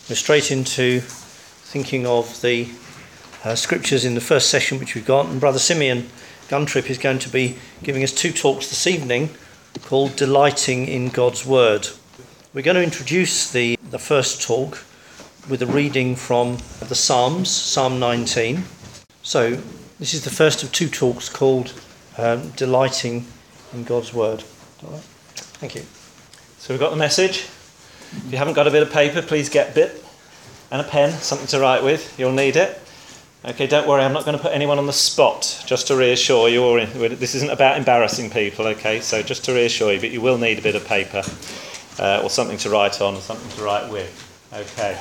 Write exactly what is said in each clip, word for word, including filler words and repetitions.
We're straight into thinking of the uh, scriptures in the first session which we've got, and Brother Simeon Guntrip is going to be giving us two talks this evening called Delighting in God's Word. We're going to introduce the, the first talk with a reading from the Psalms, Psalm nineteen. So this is the first of two talks called um, Delighting in God's Word. All right. Thank you. So we've got the message. If you haven't got a bit of paper, please get a bit and a pen, something to write with. You'll need it. Okay, don't worry, I'm not going to put anyone on the spot, just to reassure you. Or this isn't about embarrassing people, okay? So just to reassure you, but you will need a bit of paper uh, or something to write on or something to write with. Okay.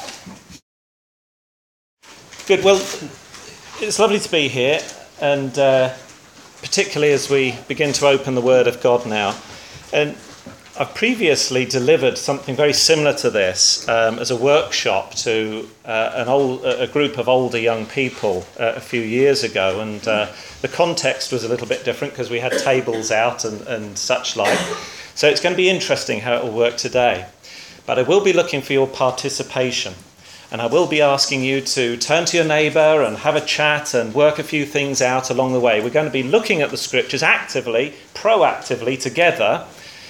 Good, well, it's lovely to be here, and uh, particularly as we begin to open the Word of God now. And I've previously delivered something very similar to this um, as a workshop to uh, an old, a group of older young people uh, a few years ago, and uh, the context was a little bit different because we had tables out and, and such like. So it's going to be interesting how it will work today. But I will be looking for your participation, and I will be asking you to turn to your neighbour and have a chat and work a few things out along the way. We're going to be looking at the scriptures actively, proactively together,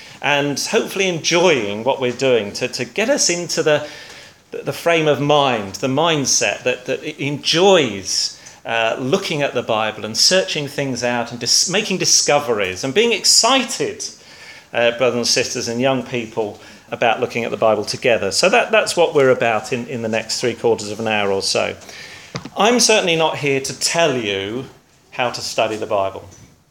and hopefully enjoying what we're doing to, to get us into the the frame of mind, the mindset that, that enjoys uh, looking at the Bible and searching things out and dis- making discoveries and being excited, uh, brothers and sisters and young people, about looking at the Bible together. So that, that's what we're about in, in the next three quarters of an hour or so. I'm certainly not here to tell you how to study the Bible,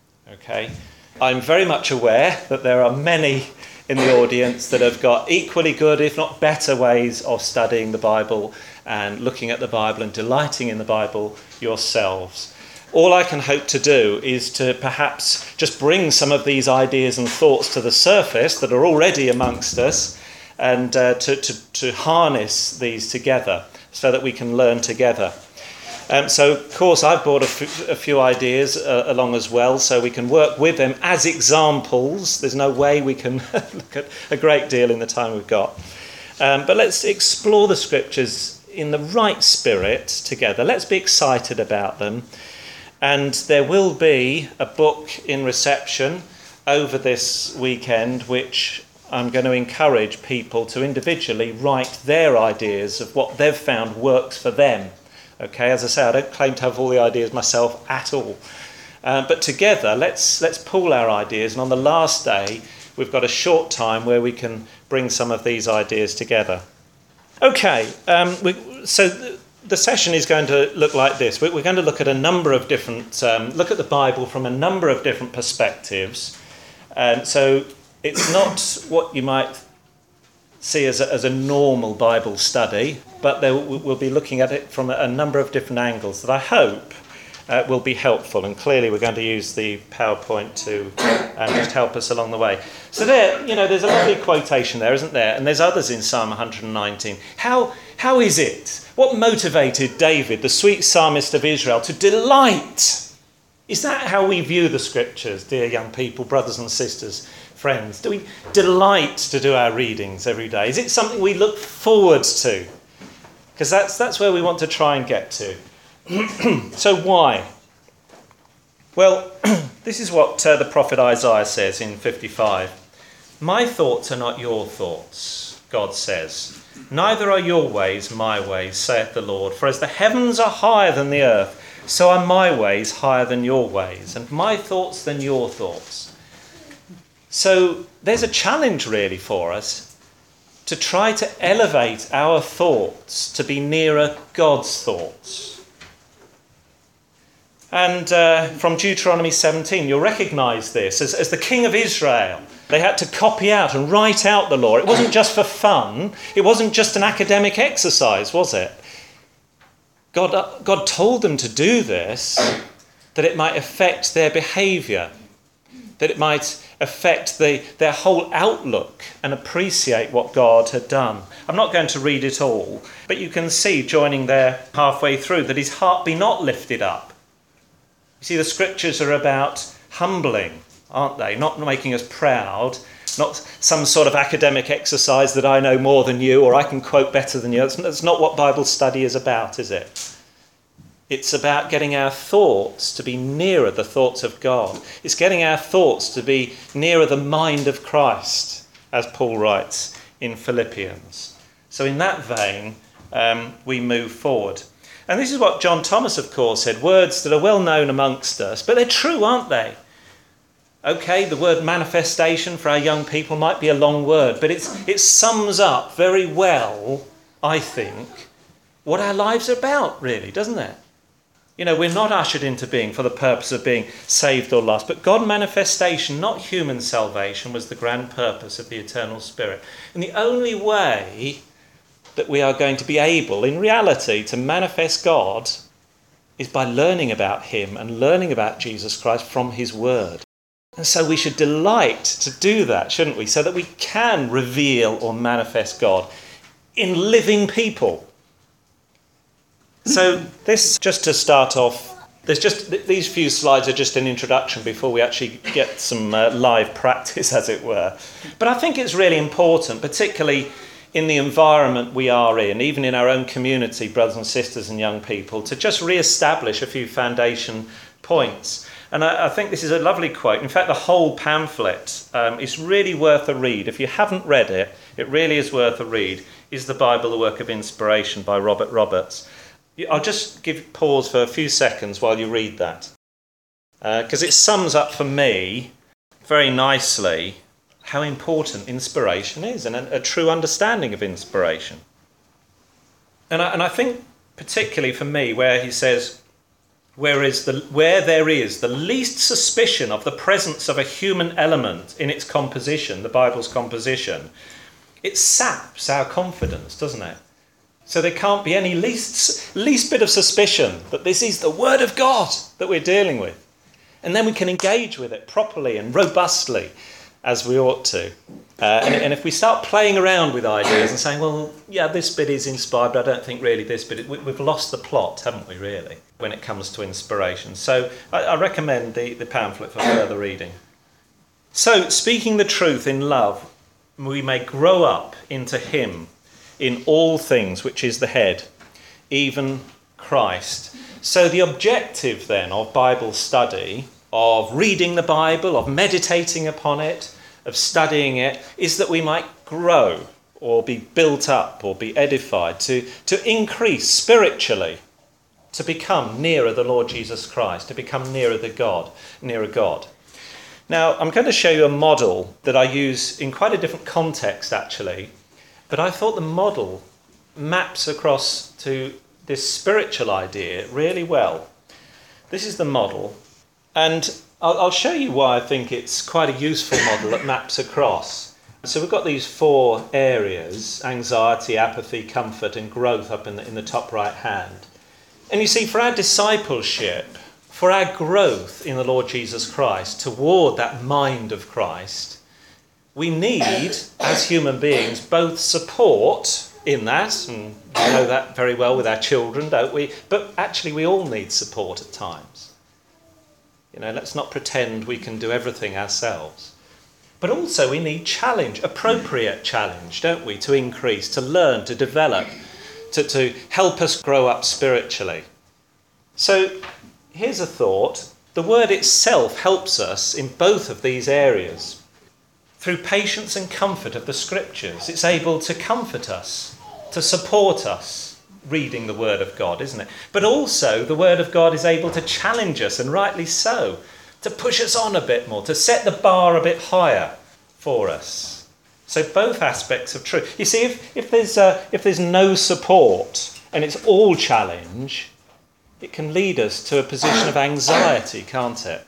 okay? I'm very much aware that there are many in the audience that have got equally good, if not better, ways of studying the Bible and looking at the Bible and delighting in the Bible yourselves. All I can hope to do is to perhaps just bring some of these ideas and thoughts to the surface that are already amongst us, and uh, to, to, to harness these together so that we can learn together. Um, so, of course, I've brought a, f- a few ideas uh, along as well, so we can work with them as examples. There's no way we can look at a great deal in the time we've got. Um, but let's explore the scriptures in the right spirit together. Let's be excited about them. And there will be a book in reception over this weekend, which I'm going to encourage people to individually write their ideas of what they've found works for them. Okay, as I say, I don't claim to have all the ideas myself at all. Uh, but together, let's let's pool our ideas. And on the last day, we've got a short time where we can bring some of these ideas together. Okay, um, we, so the, the session is going to look like this. We're, we're going to look at a number of different, um, look at the Bible from a number of different perspectives. And so it's not what you might see as a, as a normal Bible study, but there, we'll be looking at it from a number of different angles that I hope uh, will be helpful. And clearly we're going to use the PowerPoint to um, just help us along the way. So there, you know, there's a lovely quotation there, isn't there? And there's others in Psalm one hundred nineteen. How, how is it? What motivated David, the sweet psalmist of Israel, to delight? Is that how we view the scriptures, dear young people, brothers and sisters? Friends, do we delight to do our readings every day? Is it something we look forward to? Because that's that's where we want to try and get to. So why? Well, this is what uh, the prophet Isaiah says in fifty-five. My thoughts are not your thoughts, God says. Neither are your ways my ways, saith the Lord. For as the heavens are higher than the earth, so are my ways higher than your ways, and my thoughts than your thoughts. So there's a challenge really for us to try to elevate our thoughts to be nearer God's thoughts. And uh, from Deuteronomy seventeen, you'll recognise this. As, as the king of Israel, they had to copy out and write out the law. It wasn't just for fun. It wasn't just an academic exercise, was it? God, uh, God told them to do this, that it might affect their behaviour, that it might affect the, their whole outlook and appreciate what God had done. I'm not going to read it all, but you can see, joining there halfway through, that his heart be not lifted up. You see, the scriptures are about humbling, aren't they? Not making us proud, not some sort of academic exercise that I know more than you or I can quote better than you. That's, that's not what Bible study is about, is it? It's about getting our thoughts to be nearer the thoughts of God. It's getting our thoughts to be nearer the mind of Christ, as Paul writes in Philippians. So in that vein, um, we move forward. And this is what John Thomas, of course, said, words that are well known amongst us, but they're true, aren't they? Okay, the word manifestation for our young people might be a long word, but it's, it sums up very well, I think, what our lives are about, really, doesn't it? You know, we're not ushered into being for the purpose of being saved or lost, but God manifestation, not human salvation, was the grand purpose of the eternal Spirit. And the only way that we are going to be able, in reality, to manifest God is by learning about him and learning about Jesus Christ from his word. And so we should delight to do that, shouldn't we? So that we can reveal or manifest God in living people. So this, just to start off, there's just these few slides are just an introduction before we actually get some uh, live practice, as it were. But I think it's really important, particularly in the environment we are in, even in our own community, brothers and sisters and young people, to just re-establish a few foundation points. And I, I think this is a lovely quote. In fact, the whole pamphlet um, is really worth a read. If you haven't read it, it really is worth a read. Is the Bible the Work of Inspiration by Robert Roberts? I'll just give pause for a few seconds while you read that, because uh, it sums up for me very nicely how important inspiration is and a, a true understanding of inspiration. And I, and I think particularly for me, where he says, where, is the, where there is the least suspicion of the presence of a human element in its composition, the Bible's composition, it saps our confidence, doesn't it? So there can't be any least, least bit of suspicion that this is the Word of God that we're dealing with. And then we can engage with it properly and robustly, as we ought to. Uh, and, and if we start playing around with ideas and saying, well, yeah, this bit is inspired, but I don't think really this bit, we, we've lost the plot, haven't we, really, when it comes to inspiration. So I, I recommend the, the pamphlet for further reading. So, speaking the truth in love, we may grow up into him in all things, which is the head, even Christ. So the objective then of Bible study, of reading the Bible, of meditating upon it, of studying it, is that we might grow or be built up or be edified, to, to increase spiritually, to become nearer the Lord Jesus Christ, to become nearer the God, nearer God. Now, I'm going to show you a model that I use in quite a different context, actually. But I thought the model maps across to this spiritual idea really well. This is the model, and I'll, I'll show you why I think it's quite a useful model that maps across. So we've got these four areas: anxiety, apathy, comfort, and growth up in the, in the top right hand. And you see, for our discipleship, for our growth in the Lord Jesus Christ, toward that mind of Christ, we need, as human beings, both support in that, and we know that very well with our children, don't we? But actually we all need support at times. You know, let's not pretend we can do everything ourselves. But also we need challenge, appropriate challenge, don't we? To increase, to learn, to develop, to, to help us grow up spiritually. So here's a thought. The word itself helps us in both of these areas. Through patience and comfort of the scriptures, it's able to comfort us, to support us reading the word of God, isn't it? But also the word of God is able to challenge us, and rightly so, to push us on a bit more, to set the bar a bit higher for us. So both aspects of truth. You see, if, if there's uh, if there's no support and it's all challenge, it can lead us to a position of anxiety, can't it?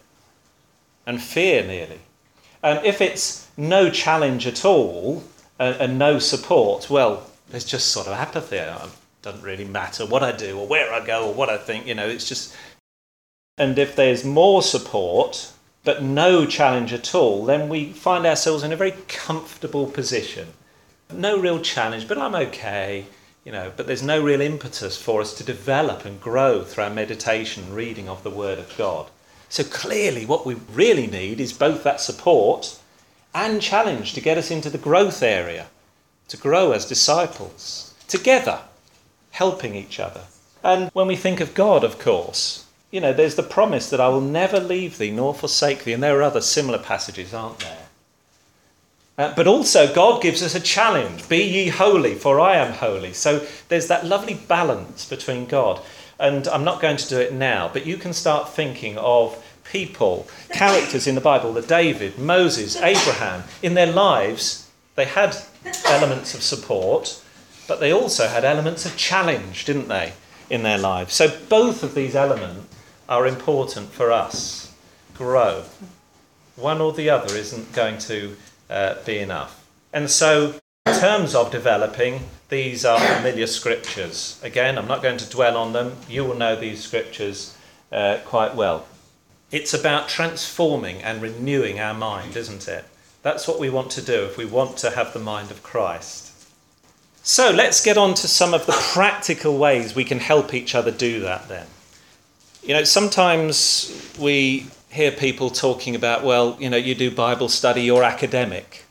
And fear, nearly. And if it's no challenge at all and, and no support, well, there's just sort of apathy. It doesn't really matter what I do or where I go or what I think, you know, it's just... And if there's more support but no challenge at all, then we find ourselves in a very comfortable position. No real challenge, but I'm okay, you know, but there's no real impetus for us to develop and grow through our meditation and reading of the Word of God. So clearly what we really need is both that support and challenge to get us into the growth area, to grow as disciples, together, helping each other. And when we think of God, of course, you know, there's the promise that I will never leave thee nor forsake thee. And there are other similar passages, aren't there? Uh, but also God gives us a challenge. Be ye holy, for I am holy. So there's that lovely balance between God. And I'm not going to do it now, but you can start thinking of people, characters in the Bible, the David, Moses, Abraham. In their lives, they had elements of support, but they also had elements of challenge, didn't they, in their lives? So both of these elements are important for us. Grow. One or the other isn't going to uh, be enough. And so in terms of developing, these are familiar scriptures. Again, I'm not going to dwell on them. You will know these scriptures uh, quite well. It's about transforming and renewing our mind, isn't it? That's what we want to do if we want to have the mind of Christ. So let's get on to some of the practical ways we can help each other do that then. You know, sometimes we hear people talking about, well, you know, you do Bible study, you're academic.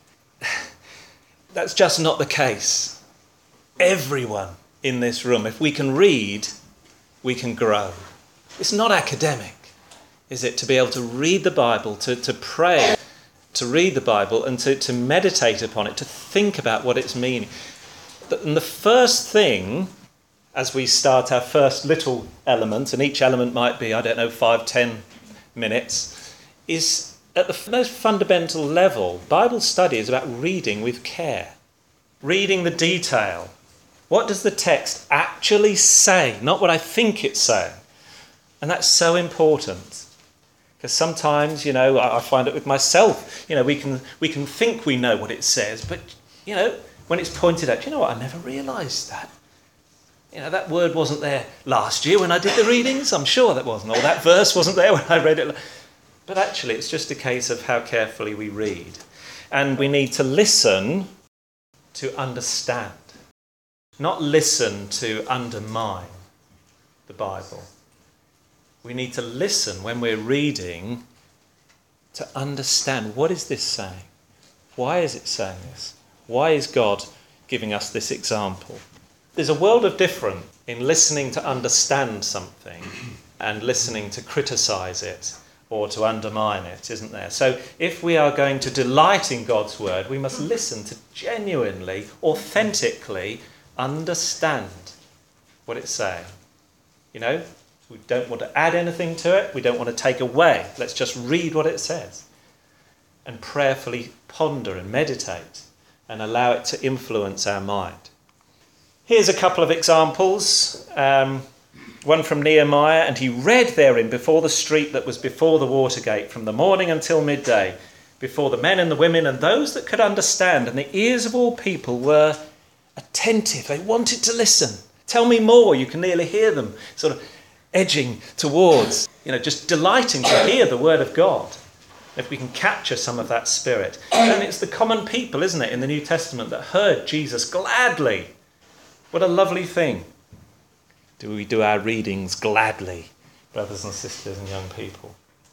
That's just not the case. Everyone in this room, if we can read, we can grow. It's not academic, is it, to be able to read the Bible, to, to pray, to read the Bible and to, to meditate upon it, to think about what it's meaning. And the first thing, as we start our first little element, and each element might be, I don't know, five, ten minutes, is at the most fundamental level, Bible study is about reading with care, reading the detail. What does the text actually say? Not what I think it's saying. And that's so important. Because sometimes, you know, I find it with myself, you know, we can we can think we know what it says, but, you know, when it's pointed out, you know what, I never realised that. You know, that word wasn't there last year when I did the readings. I'm sure that wasn't. Or that verse wasn't there when I read it. But actually, it's just a case of how carefully we read. And we need to listen to understand. Not listen to undermine the Bible. We need to listen when we're reading to understand, what is this saying? Why is it saying this? Why is God giving us this example? There's a world of difference in listening to understand something and listening to criticise it or to undermine it, isn't there? So if we are going to delight in God's word, we must listen to genuinely, authentically understand what it's saying. You know, we don't want to add anything to it. We don't want to take away. Let's just read what it says and prayerfully ponder and meditate and allow it to influence our mind. Here's a couple of examples. Um, one from Nehemiah, and he read therein before the street that was before the water gate from the morning until midday, before the men and the women and those that could understand, and the ears of all people were attentive. They wanted to listen. Tell me more. You can nearly hear them sort of edging towards, you know, just delighting to hear the word of God. If we can capture some of that spirit. And it's the common people, isn't it, in the New Testament that heard Jesus gladly. What a lovely thing. Do we do our readings gladly, brothers and sisters and young people?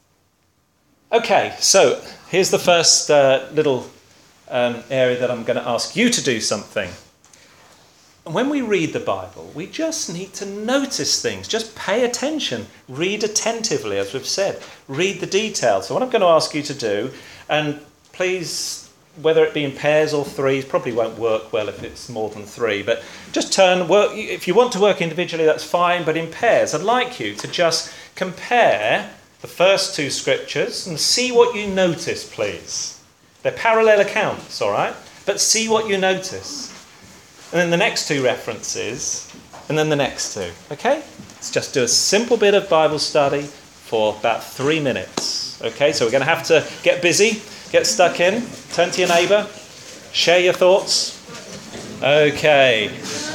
Okay, so here's the first uh, little um, area that I'm going to ask you to do something. And when we read the Bible, we just need to notice things. Just pay attention. Read attentively, as we've said. Read the details. So what I'm going to ask you to do, and please, whether it be in pairs or threes, probably won't work well if it's more than three, but just turn, work. If you want to work individually, that's fine, but in pairs, I'd like you to just compare the first two scriptures and see what you notice, please. They're parallel accounts, all right? But see what you notice. And then the next two references, and then the next two, okay? Let's just do a simple bit of Bible study for about three minutes, okay? So we're going to have to get busy. Get stuck in. Turn to your neighbour. Share your thoughts. Okay.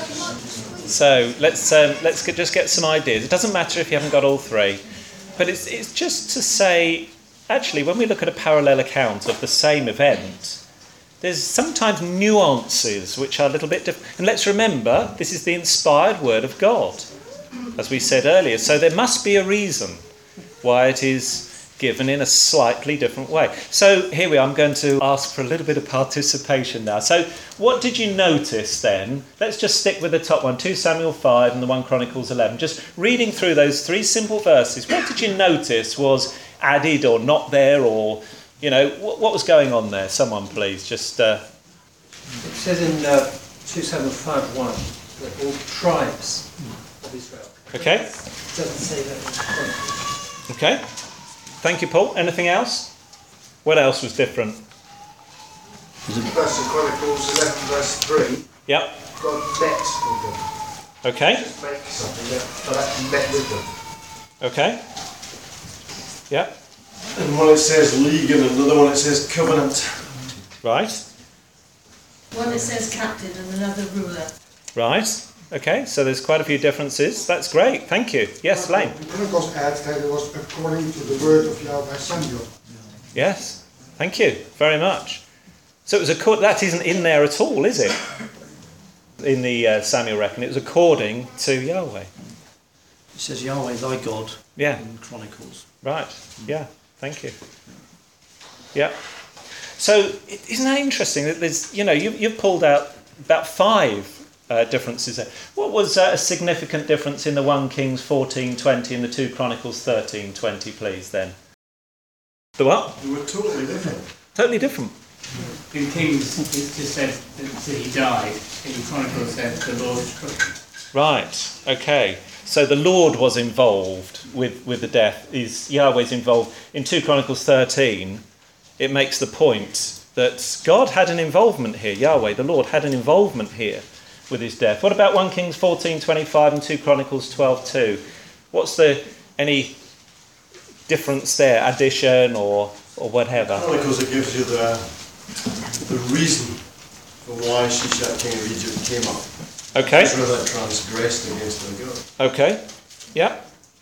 So let's um, let's get, just get some ideas. It doesn't matter if you haven't got all three, but it's it's just to say, actually, when we look at a parallel account of the same event, there's sometimes nuances which are a little bit different. And let's remember, this is the inspired word of God, as we said earlier. So there must be a reason why it is given in a slightly different way. So here we are. I'm going to ask for a little bit of participation now. So what did you notice then? Let's just stick with the top one, two Samuel five and the First Chronicles eleven. Just reading through those three simple verses, what did you notice was added or not there, or, you know, what, what was going on there? Someone please just... Uh... It says in uh, two Samuel five one that all tribes of Israel. Okay. It doesn't say that in the Chronicles. Okay. Thank you, Paul. Anything else? What else was different? First Chronicles eleven verse three. Yep. God met with them. Okay. Just make something that God actually met with them. Okay. Yep. And one it says league and another one it says covenant. Right. One it says captain and another ruler. Right. Okay. So there's quite a few differences. That's great. Thank you. Yes, Lane. The Chronicles add that it was according to the word of Yahweh Samuel. Yes. Thank you very much. So it was a co- that isn't in there at all, is it? In the uh, Samuel reckon, it was according to Yahweh. It says Yahweh thy God Yeah. in Chronicles. Right. Yeah. Thank you. Yeah. So isn't that interesting that there's, you know, you, you've pulled out about five uh, differences there. What was uh, a significant difference in the First Kings fourteen twenty and the Second Chronicles thirteen twenty, please, then? The what? They were totally different. Totally different. In Kings, it just says that he died. In Chronicles, it says the Lord struck. Right. Okay. So the Lord was involved with, with the death. Is Yahweh's involved in Second Chronicles thirteen? It makes the point that God had an involvement here. Yahweh, the Lord, had an involvement here with his death. What about First Kings fourteen twenty-five and Second Chronicles twelve two? What's the any difference there? Addition or or whatever? Chronicles, it gives you the the reason for why Shishak, king of Egypt, came up. Okay. Israel transgressed against their God. Okay. Yeah.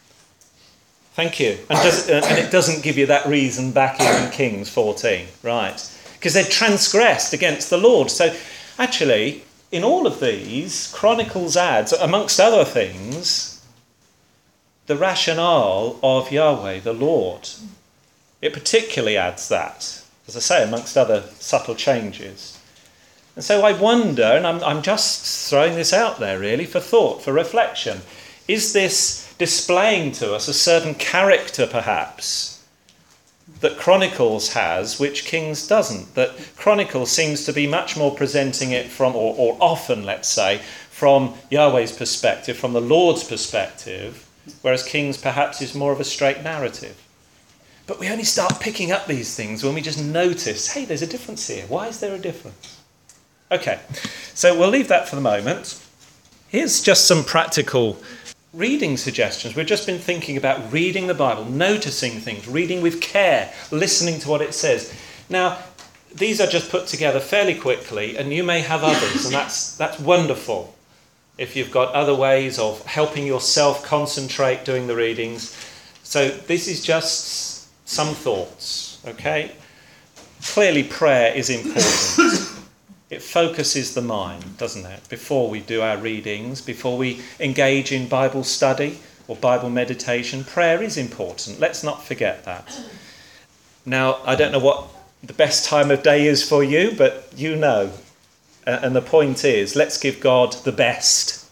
Thank you. And, does, uh, and it doesn't give you that reason back in Kings fourteen, right? Because they transgressed against the Lord. So actually, in all of these, Chronicles adds, amongst other things, the rationale of Yahweh, the Lord. It particularly adds that, as I say, amongst other subtle changes. And so I wonder, and I'm, I'm just throwing this out there really for thought, for reflection, is this displaying to us a certain character perhaps that Chronicles has which Kings doesn't? That Chronicles seems to be much more presenting it from, or, or often let's say, from Yahweh's perspective, from the Lord's perspective, whereas Kings perhaps is more of a straight narrative. But we only start picking up these things when we just notice, hey, there's a difference here. Why is there a difference? Okay, so we'll leave that for the moment. Here's just some practical reading suggestions. We've just been thinking about reading the Bible, noticing things, reading with care, listening to what it says. Now, these are just put together fairly quickly, and you may have others, and that's that's wonderful. If you've got other ways of helping yourself concentrate doing the readings. So this is just some thoughts, okay? Clearly prayer is important. It focuses the mind, doesn't it? Before we do our readings, before we engage in Bible study or Bible meditation, prayer is important. Let's not forget that. Now, I don't know what the best time of day is for you, but you know. And the point is, let's give God the best.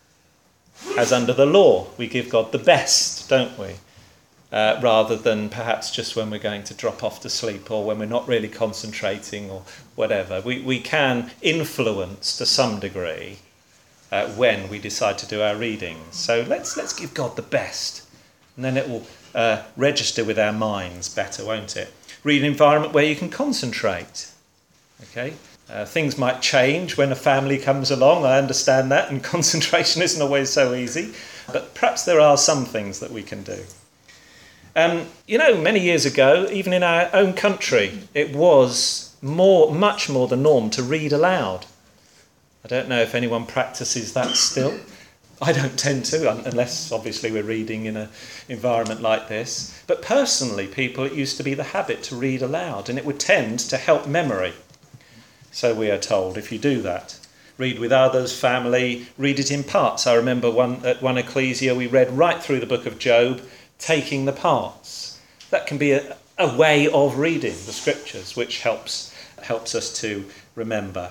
As under the law, we give God the best, don't we? Uh, rather than perhaps just when we're going to drop off to sleep or when we're not really concentrating or whatever. We we can influence to some degree uh, when we decide to do our readings. So let's let's give God the best, and then it will uh, register with our minds better, won't it? Read an environment where you can concentrate. Okay, uh, things might change when a family comes along. I understand that, and concentration isn't always so easy. But perhaps there are some things that we can do. Um, you know, many years ago, even in our own country, it was more, much more the norm to read aloud. I don't know if anyone practices that still. I don't tend to, unless obviously we're reading in an environment like this. But personally, people, it used to be the habit to read aloud, and it would tend to help memory. So we are told, if you do that. Read with others, family, read it in parts. I remember one at one ecclesia we read right through the book of Job, taking the parts. That can be a, a way of reading the scriptures, which helps helps us to remember.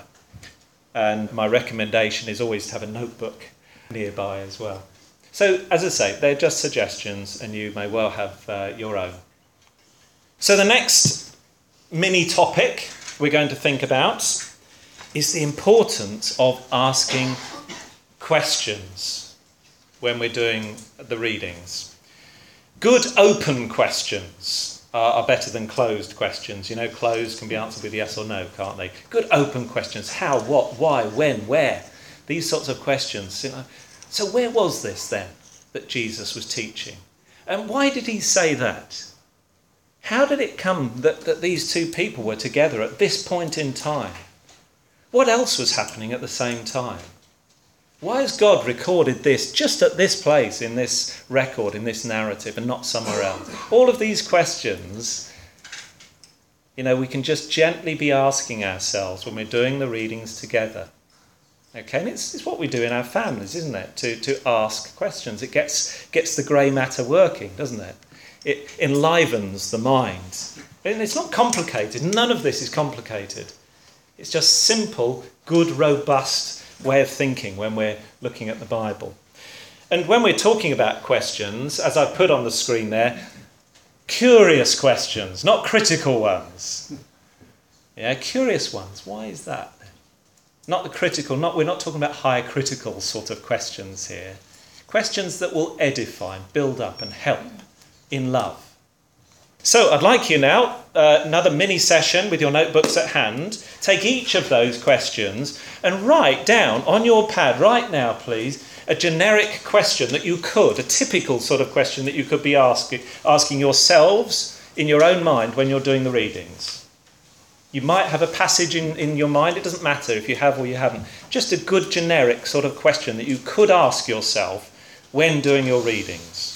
And my recommendation is always to have a notebook nearby as well. So, as I say, they're just suggestions, and you may well have uh, your own. So the next mini topic we're going to think about is the importance of asking questions when we're doing the readings. Good open questions are, are better than closed questions. You know, closed can be answered with yes or no, can't they? Good open questions. How, what, why, when, where? These sorts of questions. You know. So where was this then that Jesus was teaching? And why did he say that? How did it come that, that these two people were together at this point in time? What else was happening at the same time? Why has God recorded this just at this place in this record, in this narrative, and not somewhere else? All of these questions, you know, we can just gently be asking ourselves when we're doing the readings together. Okay, and it's, it's what we do in our families, isn't it? To to ask questions. It gets gets the grey matter working, doesn't it? It enlivens the mind. And it's not complicated. None of this is complicated. It's just simple, good, robust way of thinking when we're looking at the Bible. And when we're talking about questions, as I've put on the screen there, curious questions, not critical ones. Yeah, curious ones. Why is that? Not the critical, not we're not talking about high critical sort of questions here. Questions that will edify, build up and help in love. So I'd like you now, uh, another mini session with your notebooks at hand, take each of those questions and write down on your pad right now, please, a generic question that you could, a typical sort of question that you could be asking, asking yourselves in your own mind when you're doing the readings. You might have a passage in, in your mind, it doesn't matter if you have or you haven't. Just a good generic sort of question that you could ask yourself when doing your readings.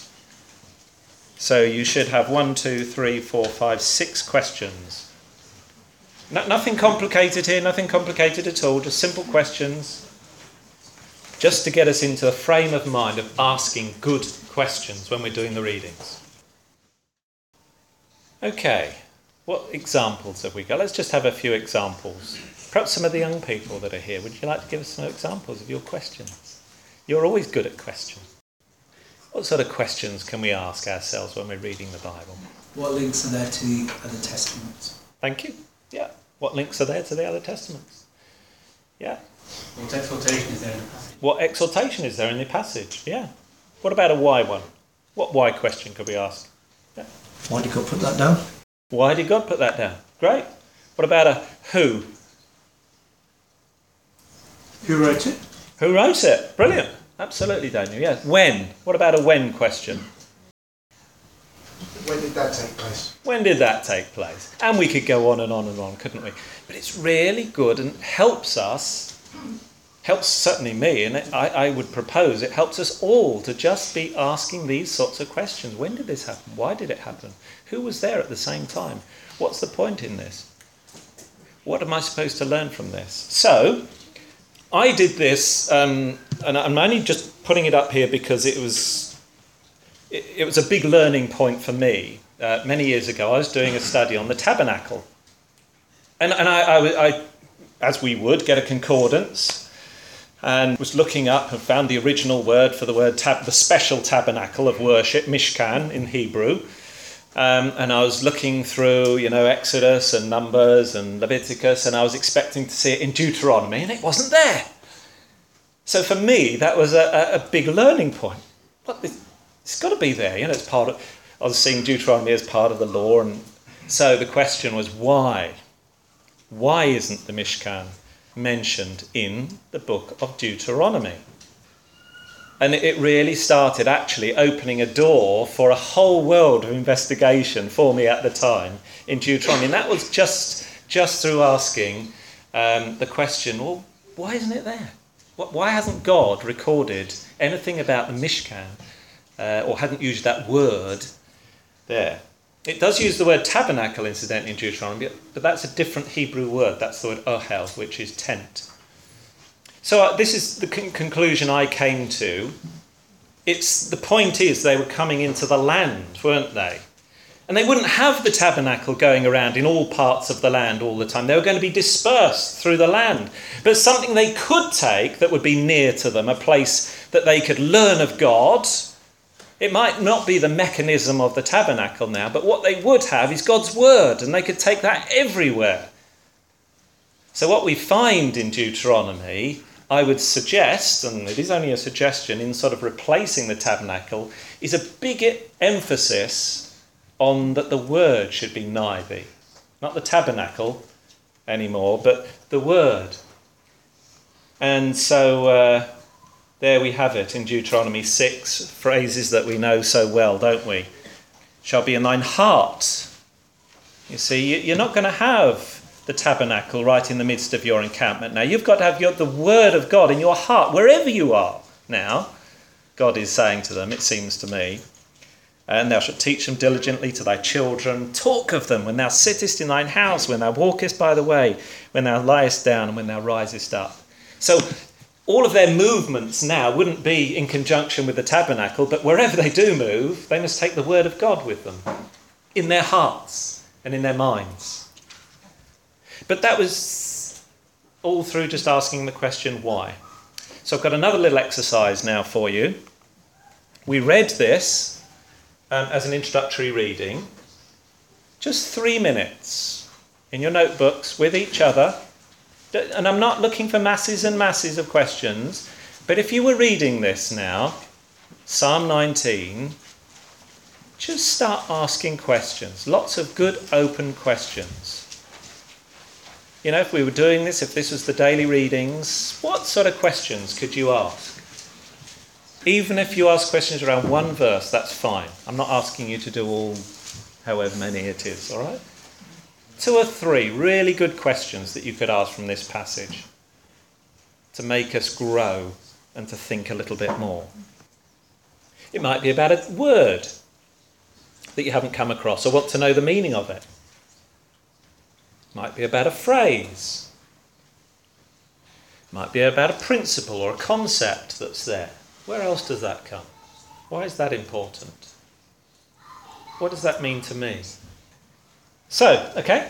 So you should have one, two, three, four, five, six questions. No, nothing complicated here, nothing complicated at all, just simple questions. Just to get us into the frame of mind of asking good questions when we're doing the readings. Okay, what examples have we got? Let's just have a few examples. Perhaps some of the young people that are here, would you like to give us some examples of your questions? You're always good at questions. What sort of questions can we ask ourselves when we're reading the Bible? What links are there to the other testaments? Thank you. Yeah. What links are there to the other testaments? Yeah. What exhortation is there in the passage? What exhortation is there in the passage? Yeah. What about a why one? What why question could we ask? Yeah. Why did God put that down? Why did God put that down? Great. What about a who? Who wrote it? Who wrote it? Brilliant. Absolutely, Daniel. Yeah. When? What about a when question? When did that take place? When did that take place? And we could go on and on and on, couldn't we? But it's really good and helps us, helps certainly me, and I, I would propose it helps us all to just be asking these sorts of questions. When did this happen? Why did it happen? Who was there at the same time? What's the point in this? What am I supposed to learn from this? So, I did this, um, and I'm only just putting it up here because it was it, it was a big learning point for me. Uh, many years ago, I was doing a study on the tabernacle, and and I, I, I, as we would, get a concordance, and was looking up and found the original word for the word tab, the special tabernacle of worship, Mishkan in Hebrew. Um, and I was looking through, you know, Exodus and Numbers and Leviticus, and I was expecting to see it in Deuteronomy, and it wasn't there. So for me, that was a, a big learning point. What, it's got to be there, you know. It's part of. I was seeing Deuteronomy as part of the law, and so the question was why? Why isn't the Mishkan mentioned in the book of Deuteronomy? And it really started actually opening a door for a whole world of investigation for me at the time in Deuteronomy. And that was just just through asking um, the question, well, why isn't it there? Why hasn't God recorded anything about the Mishkan uh, or hadn't used that word there? It does use the word tabernacle, incidentally, in Deuteronomy, but that's a different Hebrew word. That's the word ohel, which is tent. So uh, this is the con- conclusion I came to. It's the point is they were coming into the land, weren't they? And they wouldn't have the tabernacle going around in all parts of the land all the time. They were going to be dispersed through the land. But something they could take that would be near to them, a place that they could learn of God. It might not be the mechanism of the tabernacle now, but what they would have is God's word, and they could take that everywhere. So what we find in Deuteronomy, I would suggest, and it is only a suggestion, in sort of replacing the tabernacle, is a big emphasis on that the word should be nigh thee. Not the tabernacle anymore, but the word. And so uh, there we have it in Deuteronomy six, phrases that we know so well, don't we? Shall be in thine heart. You see, you're not going to have the tabernacle right in the midst of your encampment now. You've got to have your, the word of God in your heart, wherever you are now. God is saying to them, it seems to me. And thou shalt teach them diligently to thy children. Talk of them when thou sittest in thine house, when thou walkest by the way, when thou liest down, and when thou risest up. So all of their movements now wouldn't be in conjunction with the tabernacle, but wherever they do move, they must take the word of God with them, in their hearts and in their minds. But that was all through just asking the question, why? So I've got another little exercise now for you. We read this Um, as an introductory reading, just three minutes in your notebooks with each other. And I'm not looking for masses and masses of questions, but if you were reading this now, Psalm nineteen, just start asking questions, lots of good open questions. You know, if we were doing this, if this was the daily readings, what sort of questions could you ask? Even if you ask questions around one verse, that's fine. I'm not asking you to do all however many it is, all right? Two or three really good questions that you could ask from this passage to make us grow and to think a little bit more. It might be about a word that you haven't come across or want to know the meaning of it. It might be about a phrase. It might be about a principle or a concept that's there. Where else does that come? Why is that important? What does that mean to me? So, okay.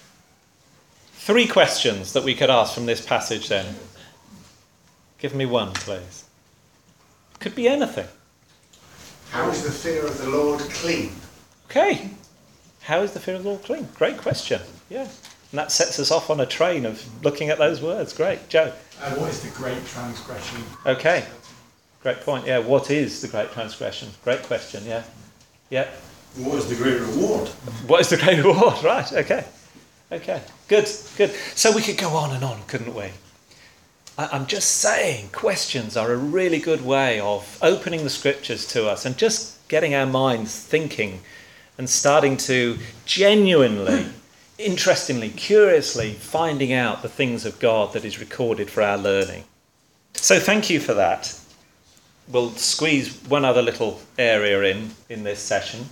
Three questions that we could ask from this passage then. Give me one, please. Could be anything. How is the fear of the Lord clean? Okay. How is the fear of the Lord clean? Great question. Yeah. And that sets us off on a train of looking at those words. Great. Joe? Uh, what is the great transgression? Okay. Great point. Yeah, what is the great transgression? Great question, yeah. Yeah. What is the great reward? What is the great reward? Right, okay. Okay, good, good. So we could go on and on, couldn't we? I, I'm just saying, questions are a really good way of opening the scriptures to us and just getting our minds thinking and starting to genuinely, interestingly, curiously finding out the things of God that is recorded for our learning. So thank you for that. We'll squeeze one other little area in, in this session.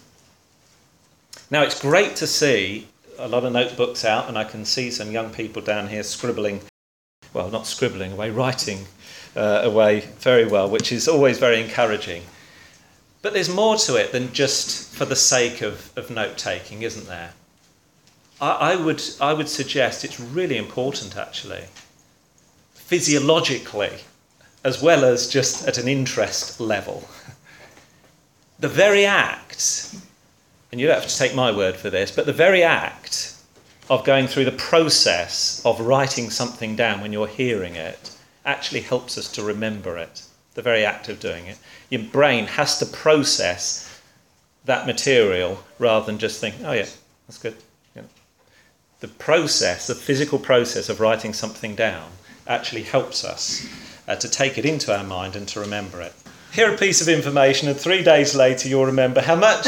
Now, it's great to see a lot of notebooks out, and I can see some young people down here scribbling, well, not scribbling away, writing uh, away very well, which is always very encouraging. But there's more to it than just for the sake of, of note-taking, isn't there? I, I would, I would suggest it's really important, actually, physiologically, as well as just at an interest level. The very act, and you don't have to take my word for this, but the very act of going through the process of writing something down when you're hearing it actually helps us to remember it. The very act of doing it. Your brain has to process that material rather than just think, oh yeah, that's good. You know, the process, the physical process of writing something down actually helps us Uh, to take it into our mind and to remember it. Here a piece of information, and three days later you'll remember how much?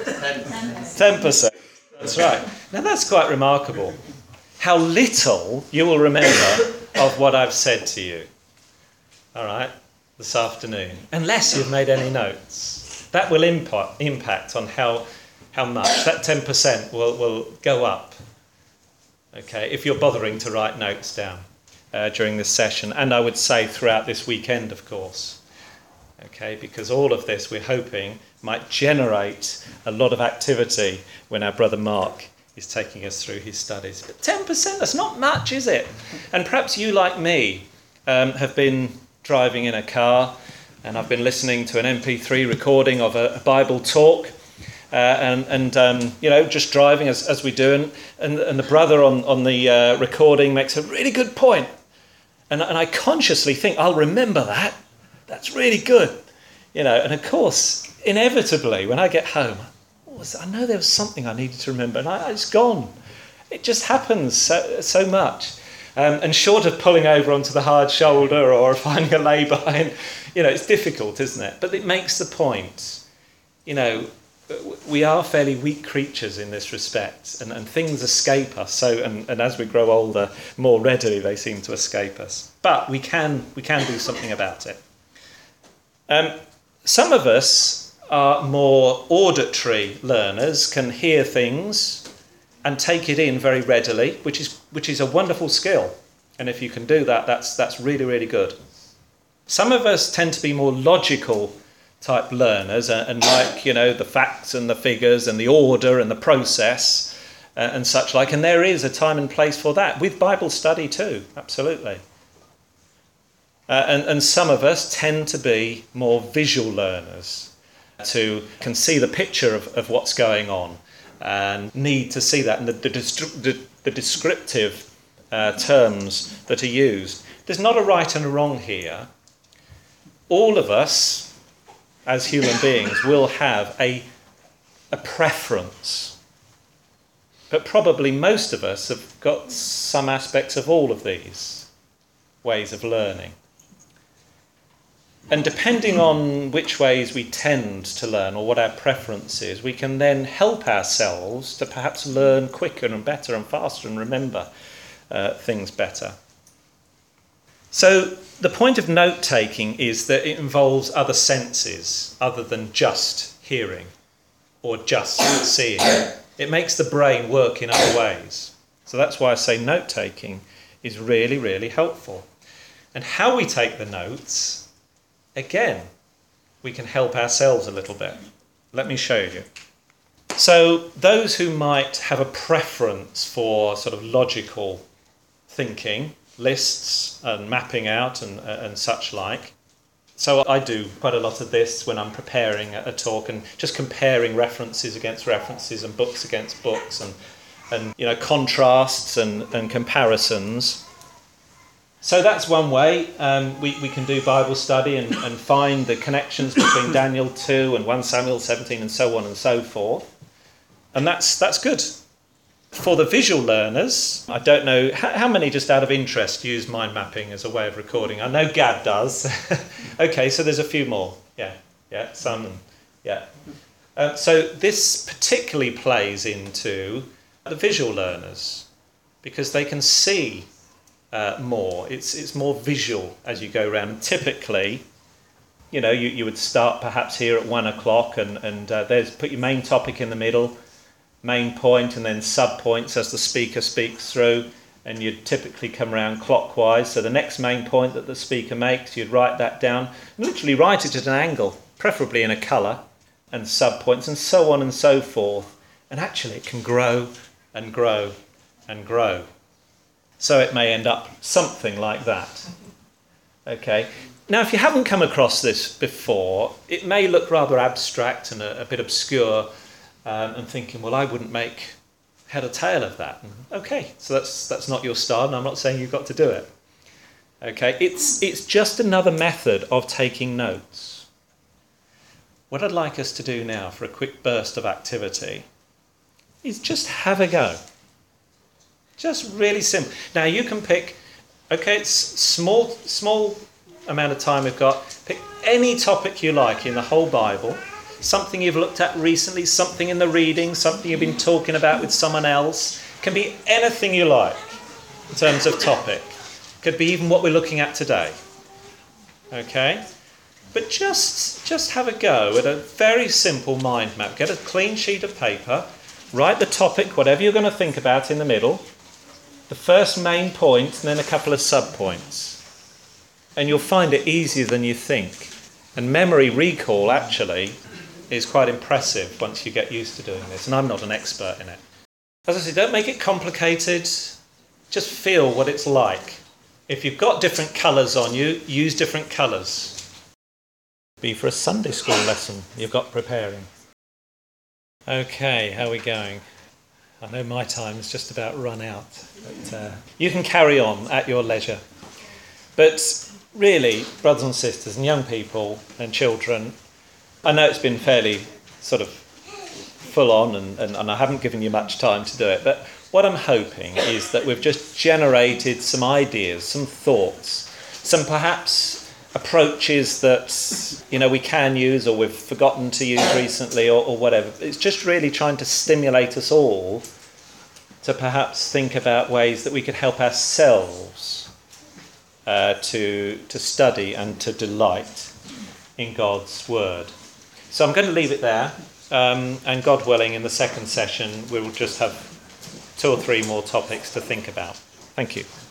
ten percent. That's right. Now that's quite remarkable. How little you will remember of what I've said to you. All right, this afternoon. Unless you've made any notes. That will impact, impact on how, how much. That ten percent will, will go up. Okay, if you're bothering to write notes down. Uh, during this session, and I would say throughout this weekend, of course. Okay, because all of this we're hoping might generate a lot of activity when our brother Mark is taking us through his studies. But ten percent, that's not much, is it? And perhaps you, like me, um, have been driving in a car and I've been listening to an M P three recording of a, a Bible talk uh, and, and um, you know, just driving as, as we do. And, and, and the brother on, on the uh, recording makes a really good point. And, and I consciously think, I'll remember that. That's really good. You know, and of course, inevitably, when I get home, I know there was something I needed to remember, and I, it's gone. It just happens so, so much. Um, and short of pulling over onto the hard shoulder or finding a lay-by, you know, it's difficult, isn't it? But it makes the point. You know, we are fairly weak creatures in this respect, and, and things escape us. So, and, and as we grow older, more readily they seem to escape us. But we can we can do something about it. Um, some of us are more auditory learners, can hear things and take it in very readily, which is which is a wonderful skill. And if you can do that, that's that's really, really good. Some of us tend to be more logical type learners and, and like, you know, the facts and the figures and the order and the process uh, and such like. And there is a time and place for that, with Bible study too, absolutely. Uh, and, and some of us tend to be more visual learners, to can see the picture of, of what's going on and need to see that and the, the, the, the descriptive uh, terms that are used. There's not a right and a wrong here. All of us, as human beings, will have a, a preference. But probably most of us have got some aspects of all of these ways of learning. And depending on which ways we tend to learn or what our preference is, we can then help ourselves to perhaps learn quicker and better and faster and remember uh, things better. So the point of note-taking is that it involves other senses other than just hearing or just seeing. It makes the brain work in other ways. So that's why I say note-taking is really, really helpful. And how we take the notes, again, we can help ourselves a little bit. Let me show you. So those who might have a preference for sort of logical thinking, lists and mapping out and, and such like. So I do quite a lot of this when I'm preparing a talk and just comparing references against references and books against books and, and you know, contrasts and, and comparisons. So that's one way um, we, we can do Bible study and, and find the connections between Daniel two and First Samuel seventeen and so on and so forth. And that's that's good. For the visual learners, I don't know, how, how many just out of interest use mind mapping as a way of recording? I know Gad does. Okay, so there's a few more. Yeah, yeah, some, yeah. Uh, so this particularly plays into the visual learners because they can see Uh, more. It's it's more visual as you go around. And typically, you know, you, you would start perhaps here at one o'clock and, and uh, there's put your main topic in the middle, main point, and then sub-points as the speaker speaks through, and you'd typically come around clockwise. So the next main point that the speaker makes, you'd write that down, and literally write it at an angle, preferably in a colour, and sub-points, and so on and so forth. And actually it can grow and grow and grow. So it may end up something like that. Okay. Now, if you haven't come across this before, it may look rather abstract and a, a bit obscure, um, and thinking, well, I wouldn't make head or tail of that. Okay, so that's that's not your style, and I'm not saying you've got to do it. Okay, it's it's just another method of taking notes. What I'd like us to do now for a quick burst of activity is just have a go. Just really simple. Now you can pick, okay, it's small, small amount of time we've got. Pick any topic you like in the whole Bible. Something you've looked at recently, something in the reading, something you've been talking about with someone else. Can be anything you like in terms of topic. Could be even what we're looking at today. Okay? But just, just have a go at a very simple mind map. Get a clean sheet of paper. Write the topic, whatever you're going to think about, in the middle. The first main point and then a couple of sub-points. And you'll find it easier than you think. And memory recall, actually, is quite impressive once you get used to doing this. And I'm not an expert in it. As I say, don't make it complicated. Just feel what it's like. If you've got different colours on you, use different colours. Be for a Sunday school lesson you've got preparing. Okay, how are we going? I know my time's just about run out. But, uh, you can carry on at your leisure. But really, brothers and sisters and young people and children, I know it's been fairly sort of full on and, and, and I haven't given you much time to do it, but what I'm hoping is that we've just generated some ideas, some thoughts, some perhaps approaches that, you know, we can use or we've forgotten to use recently or, or whatever. It's just really trying to stimulate us all to perhaps think about ways that we could help ourselves uh, to, to study and to delight in God's word. So I'm going to leave it there, um, and God willing, in the second session, we will just have two or three more topics to think about. Thank you.